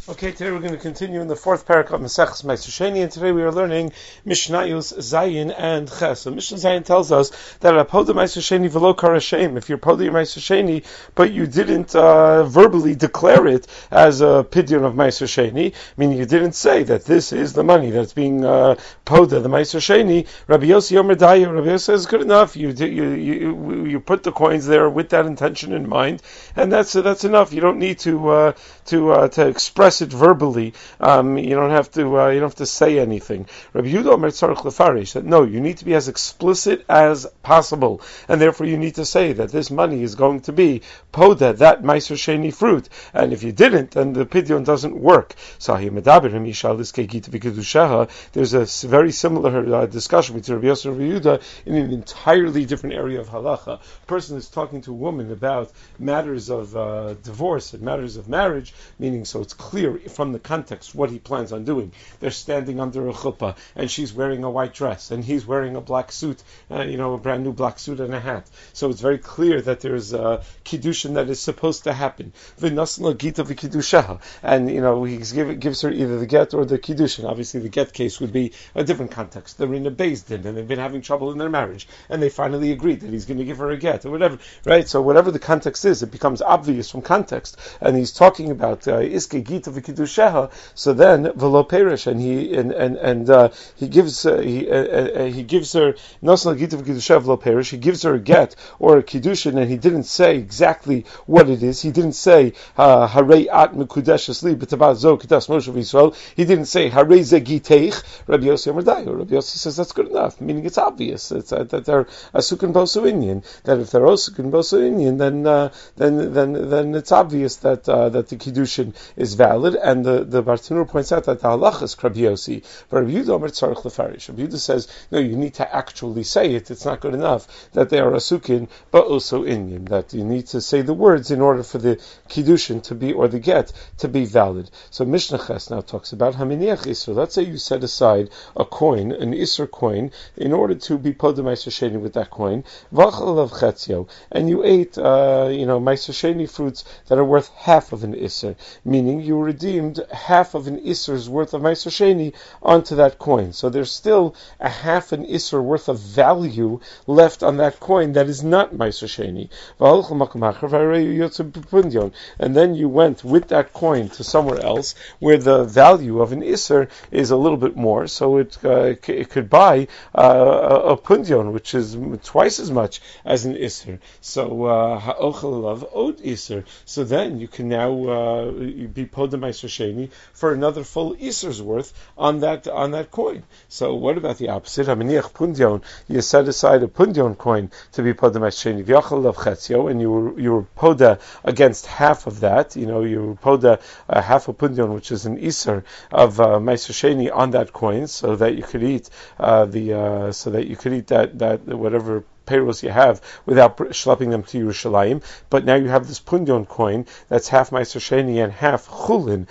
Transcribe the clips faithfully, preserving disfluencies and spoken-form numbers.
Okay, today we're going to continue in the fourth parak of Maseches Meiser Sheni, and today we are learning Mishnayos Zayin and Ches. So Mishnah Zayin tells us that Apoda Meiser Sheni v'lo kara shem. If you're Poda Meiser Sheni, but you didn't uh, verbally declare it as a pidyon of Meiser Sheni, meaning you didn't say that this is the money that's being uh, Poda, the Meiser Sheni, Rabbi Yossi Yomer Dayo, Rabbi Yossi says good enough. You, you you you put the coins there with that intention in mind, and that's that's enough. You don't need to uh, to uh, to express it verbally. Um, you don't have to. Uh, you don't have to say anything. Rabbi Yehuda Omer tzarich lefarish, that no, you need to be as explicit as possible, and therefore you need to say that this money is going to be poda, that meiser sheni fruit. And if you didn't, then the pidyon doesn't work. There's a very similar uh, discussion between Rabbi Yossi and Rabbi Yehuda in an entirely different area of halacha. A person is talking to a woman about matters of uh, divorce and matters of marriage, meaning so it's clear from the context what he plans on doing. They're standing under a chuppah, and she's wearing a white dress, and he's wearing a black suit, uh, you know, a brand new black suit and a hat. So it's very clear that there's a kiddushin that is supposed to happen. V'nasna gita v'kiddushaha, and you know he give, gives her either the get or the kiddushin. Obviously, the get case would be a different context. They're in a beis din, and they've been having trouble in their marriage, and they finally agreed that he's going to give her a get or whatever, right? So whatever the context is, it becomes obvious from context, and he's talking about iske gita v'kiddushaha. So then v'lo perish, and he and and and uh, he gives uh, he uh, uh, he gives her nasal gita v'kiddushaha v'lo perish. He gives her a get or a kiddushin, and he didn't say exactly what it is. He didn't say harei at mekudeshes li b'tabat zo kedas Moshe v'Yisrael. He didn't say harei ze giteich. Rabbi Yossi Omer Dayo. Rabbi Yossi says that's good enough, meaning it's obvious. It's uh, that they're asuk and bosu inyan. That if they're asuk and bosu inyan, then uh, then then then it's obvious that uh, that the kiddushin is valid. And the the Bartanur points out that the halacha is Rabbi Yossi, but Rabbi Yehuda Omer tzarich lefarish. Rabbi Yehuda says no, you need to actually say it. It's not good enough that they are asukin but also inyan. That you need to say the words in order for the kiddushin to be, or the get to be valid. So Mishnah Ches now talks about haminiach isur. Let's say you set aside a coin, an isur coin, in order to be poda meiser sheni with that coin, v'achalav chetzio, and you ate, uh, you know, meiser sheni fruits that are worth half of an isur, meaning you redeemed half of an isur's worth of meiser sheni onto that coin. So there's still a half an isur worth of value left on that coin that is not meiser sheni. And then you went with that coin to somewhere else where the value of an isur is a little bit more, so it uh, it could buy uh, a pundion, which is twice as much as an isur. So ha'ochel of od isur. So then you can now uh, be poda meiser sheni for another full isur's worth on that on that coin. So what about the opposite? Haminiach pundion. You set aside a pundion coin to be poda meiser sheni v'yachal of chetzio, and you were you were poda against half of that. You know, you were poda uh, half a pundion, which is an isur of uh, meiser sheni on that coin, so that you could eat uh, the uh, so that you could eat that that whatever payros you have without schlepping them to Yerushalayim. But now you have this pundion coin that's half meiser sheni and half chulin.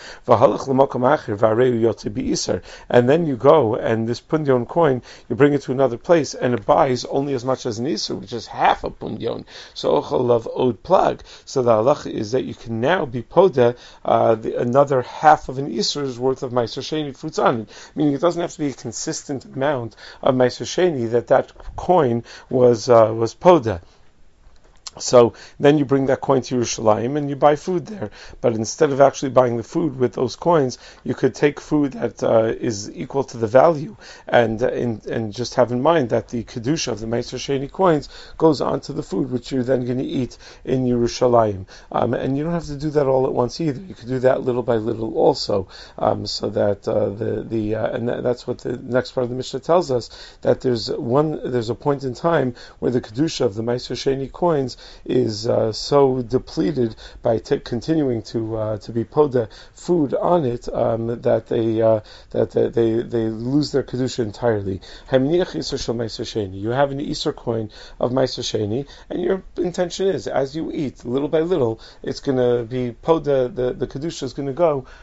And then you go and this pundion coin, you bring it to another place and it buys only as much as an isur, which is half a pundion. So ochel of od plag. So the halacha is that you can now be poda uh, the, another half of an isur's worth of meiser sheni fruits on it. Meaning it doesn't have to be a consistent amount of meiser sheni that that coin was Uh, was poda. So then you bring that coin to Yerushalayim and you buy food there. But instead of actually buying the food with those coins, you could take food that uh, is equal to the value, and uh, in, and just have in mind that the kedusha of the meiser sheni coins goes onto the food, which you're then going to eat in Yerushalayim. Um, and you don't have to do that all at once either. You could do that little by little also, um, so that uh, the the uh, and that's what the next part of the Mishnah tells us, that there's one there's a point in time where the kedusha of the meiser sheni coins is uh, so depleted by t- continuing to uh, to be poda food on it um, that they uh, that they, they they lose their kedusha entirely. You have an isur coin of meiser sheni, and your intention is, as you eat little by little, it's going to be poda. The the kedusha is going to go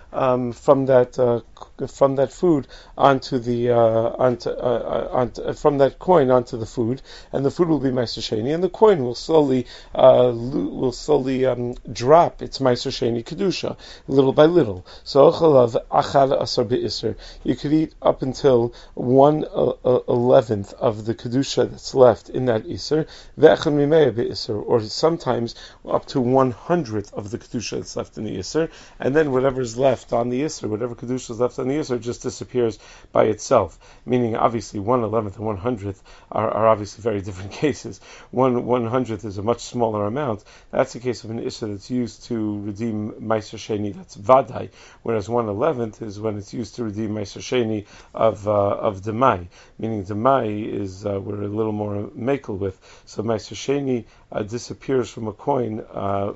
um, from that uh, from that food onto the uh, onto, uh, onto uh, from that coin onto the food, and the food will be Meiser Sheni, and the coin will slowly uh, lo- will slowly um, drop its Meiser Sheni kedusha little by little. So chalav achad asar be'isr, you could eat up until one uh, uh, eleventh of the kedusha that's left in that iser, ve'echad mimei be'isr, or sometimes up to one hundredth of the kedusha that's left in the iser, and then whatever is left on the iser, whatever kedusha is left on the iser, just disappears by itself. Meaning, obviously, one eleventh and one hundredth are, are obviously very different cases. One one hundredth is a much smaller amount. That's the case of an iser that's used to redeem Meiser Sheni, that's vadai, whereas one eleventh is when it's used to redeem Meiser Sheni of uh, of demai. Meaning, demai is uh, we're a little more makel with. So Meiser Sheni uh, disappears from a coin. Uh,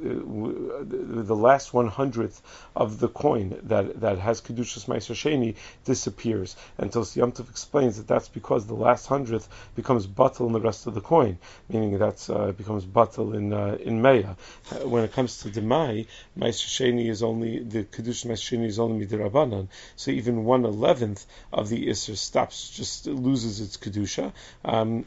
the last one hundredth of the coin that that has kedushas Meiser Sheni disappears. And Tos Yom Tov explains that that's because the last hundredth becomes batel in the rest of the coin, meaning that uh, becomes batel in uh, in Meya. Uh, when it comes to demai, Meiser Sheni is only the kedushas Meiser Sheni is only midrabanan. So even one eleventh of the iser stops, just loses its kedusha. Um,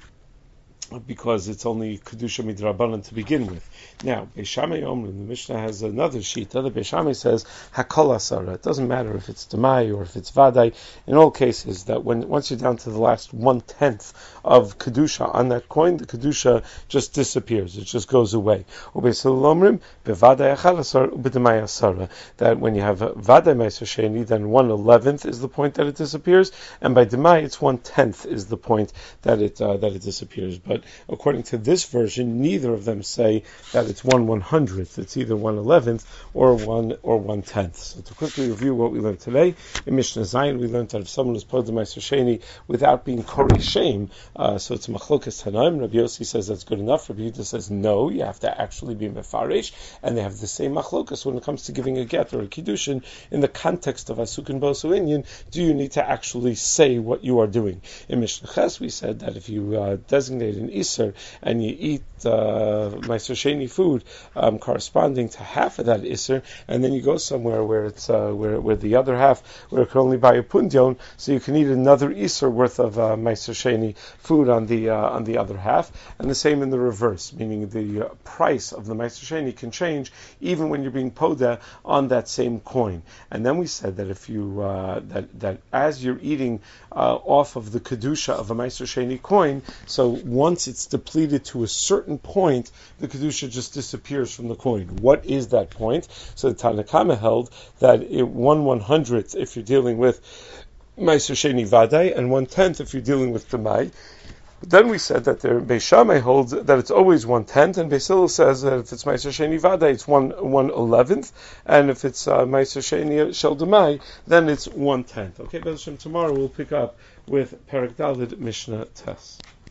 because it's only kedusha midrabanan to begin with. Now, Beis Shammai Omrim, the Mishnah has another sheet. The Beis Shammai says hakol asara. It doesn't matter if it's demai or if it's vadai. In all cases, that when once you're down to the last one tenth of kedusha on that coin, the kedusha just disappears. It just goes away. Beis Hillel Omrim bevadai achal asar ubedemai asara. That when you have vadai meiser sheni, then one eleventh is the point that it disappears, and by demai it's one tenth is the point that it uh, that it disappears. But according to this version, neither of them say that it's one one hundredth. It's either one eleventh or one or one tenth. So to quickly review what we learned today, in Mishnah Zayin we learned that if someone is pod the Meiser Sheni without being korei shame, uh, so it's machlokas tanaim. Rabbi Yossi says that's good enough. Rabbi Yehuda says no, you have to actually be mefaresh, and they have the same machlokas when it comes to giving a get or a kiddushin in the context of asukin bosu inyan. Do you need to actually say what you are doing? In Mishnah Ches we said that if you uh, designate an iser and you eat uh, Meiser Sheni food um, corresponding to half of that iser, and then you go somewhere where it's uh, where where the other half where it can only buy a pundion, so you can eat another iser worth of uh, Meiser Sheni food on the uh, on the other half, and the same in the reverse, meaning the uh, price of the Meiser Sheni can change even when you're being poda on that same coin. And then we said that if you uh, that that as you're eating uh, off of the kedusha of a Meiser Sheni coin, so once it's depleted to a certain point, the kedusha just disappears from the coin. What is that point? So the Tanna Kama held that it, one one hundredth if you're dealing with Meiser Sheni Vadai, and one tenth if you're dealing with Demai. Then we said that the Beis Shammai holds that it's always one tenth, and Beis Hillel says that if it's Meiser Sheni Vadai, it's one one eleventh, and if it's uh, Meiser Sheni Shel Demai, then it's one tenth. Okay, Be'ez Hashem, tomorrow we'll pick up with Perek Daled Mishnah Tes.